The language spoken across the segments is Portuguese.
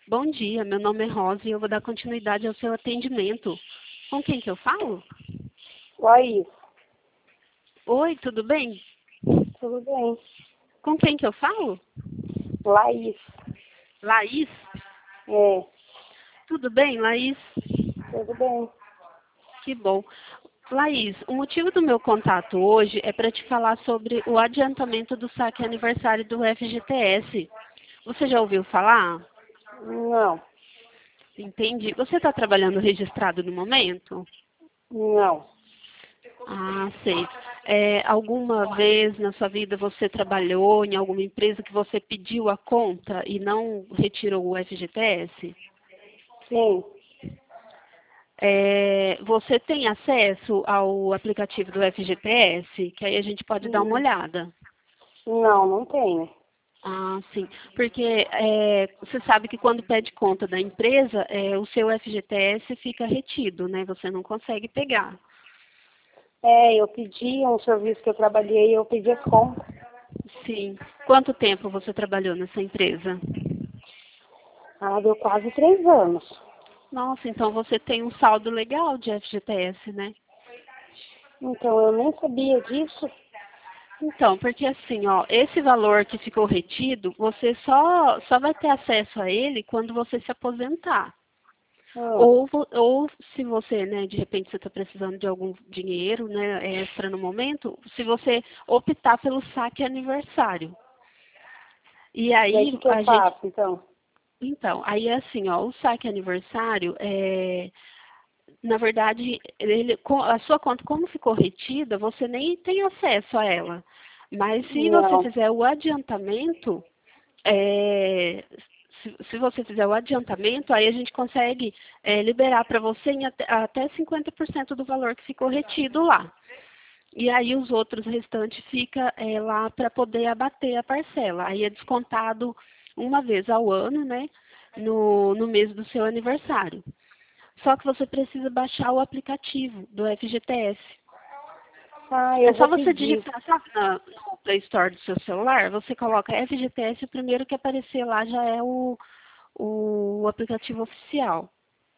Bom dia, meu nome é Rosa e eu vou dar continuidade ao seu atendimento. Com quem que eu falo? Laís, Oi, tudo bem? tudo bem? Com quem que eu falo? Laís, Laís? é, Tudo bem, Laís? tudo bem. Que bom. Laís, o motivo do meu contato hoje é para te falar sobre o adiantamento do saque aniversário do FGTS. Você já ouviu falar? Não, Entendi. Você está trabalhando registrado no momento? não. Ah, sei. Alguma vez na sua vida você trabalhou em alguma empresa que você pediu a conta e não retirou o FGTS? Sim, Você tem acesso ao aplicativo do FGTS? Que aí a gente pode dar uma hum, olhada. não tenho. Ah, sim. Porque você sabe que quando pede conta da empresa, o seu FGTS fica retido, né? Você não consegue pegar. Eu pedi um serviço que eu trabalhei, eu pedi as contas. Sim. Quanto tempo você trabalhou nessa empresa? Ah, deu quase 3 anos. Nossa, então você tem um saldo legal de FGTS, né? Então, eu nem sabia disso. Então, porque assim, ó, esse valor que ficou retido, você só vai ter acesso a ele quando você se aposentar. Ah, Ou se você, né, de repente você está precisando de algum dinheiro, né, extra no momento, se você optar pelo saque aniversário. E daí o aí que eu a gente, faço, então? então, aí é assim, ó, o saque aniversário na verdade, a sua conta, como ficou retida, você nem tem acesso a ela. Mas se você Não. fizer o adiantamento, é, se você fizer o adiantamento, aí a gente consegue liberar para você em até 50% do valor que ficou retido lá. E aí os outros restantes fica lá para poder abater a parcela. Aí é descontado uma vez ao ano, né? No mês do seu aniversário. Só que você precisa baixar o aplicativo do FGTS. Ah, É eu só vou você pedir. digitar, sabe, no Play Store do seu celular, você coloca FGTS, o primeiro que aparecer lá já é o aplicativo oficial.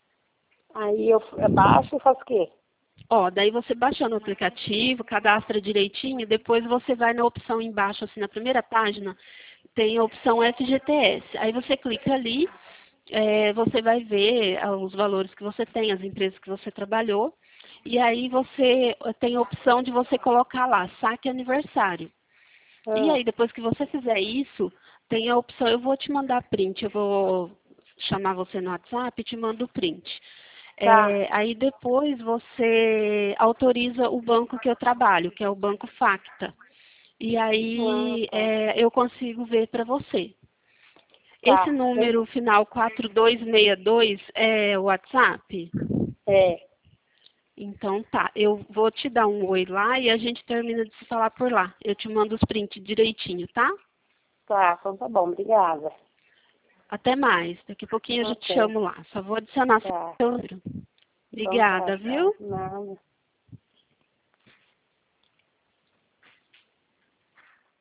Aí eu baixo e faço o quê? Ó, daí você baixando o aplicativo, cadastra direitinho, depois você vai na opção embaixo, assim, na primeira página, tem a opção FGTS. Aí você clica ali, você vai ver os valores que você tem, as empresas que você trabalhou, e aí você tem a opção de você colocar lá, saque aniversário. E Ah, aí, depois que você fizer isso, tem a opção, eu vou te mandar print, eu vou chamar você no WhatsApp e te mando o print. tá. Aí depois você autoriza o banco que eu trabalho, que é o Banco Facta. E Ah, aí tá. eu consigo ver para você. Esse Tá. número final 4262 é o WhatsApp? É, Então tá, eu vou te dar um oi lá e a gente termina de se falar por lá. Eu te mando os prints direitinho, tá? tá. Então tá bom, obrigada. Até mais. Daqui a pouquinho eu já te Até. chamo lá. Só vou adicionar Tá. seu número. Então tá, Obrigada, tchau. viu? Nada.